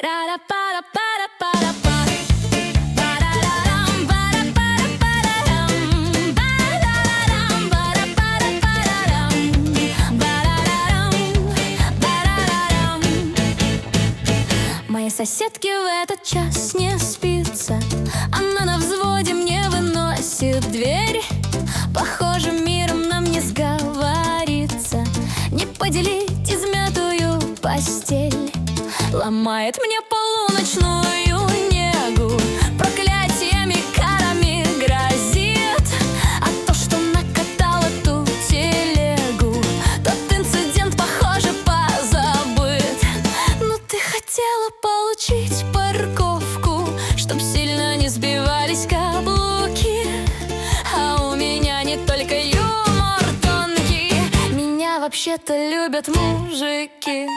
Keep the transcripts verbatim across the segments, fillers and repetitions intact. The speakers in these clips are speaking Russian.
Моей соседке в этот час не спится. Она на взводе мне выносит дверь. Похоже, миром нам не сговориться, не поделить измятую постель. Ломает мне полуночную негу, проклятиями, карами грозит. А то, что накатала ту телегу, тот инцидент, похоже, позабыт. Ну ты хотела получить парковку, чтоб сильно не сбивались каблуки. А у меня не только юмор тонкий, меня вообще-то любят мужики.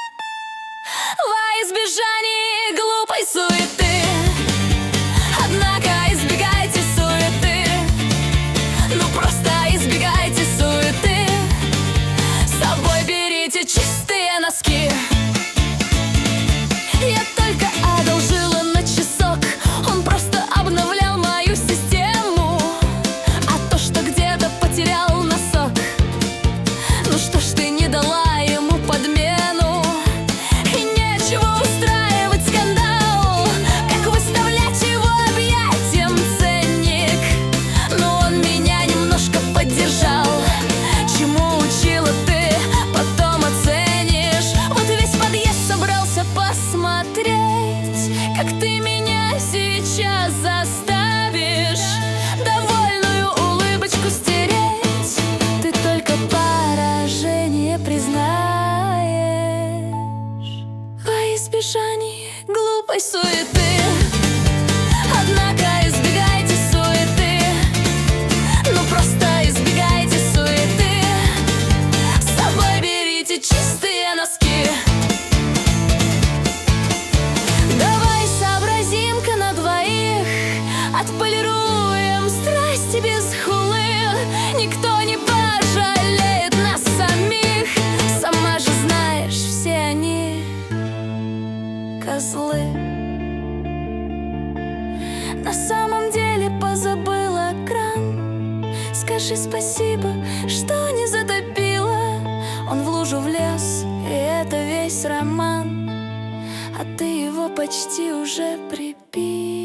Во избежание глупой суеты, однако избегайте суеты. Ну просто избегайте суеты. С собой берите чистые носки. Я только одолжила на часок, он просто обновлял мою систему. А то, что где-то потерял носок, ну что ж ты не дала ему подмену? И нечего устраивать скандал, как выставлять его объятиям ценник. Но он меня немножко поддержал. Чему учила ты, потом оценишь. Вот весь подъезд собрался посмотреть, как ты меня сейчас заставишь довольную улыбочку стереть. Ты только поражение признаешь. Во избежание глупой суеты, однако избегайте суеты. Ну просто избегайте суеты. С собой берите чистые носки. Давай сообразим-ка на двоих, отполируем страсти без хулы. Никто не пожалеет нас самих. Сама же знаешь, все они козлы. На самом деле позабыла кран. Скажи спасибо, что не затопила. Он в лужу влез, и это весь роман. А ты его почти уже припил.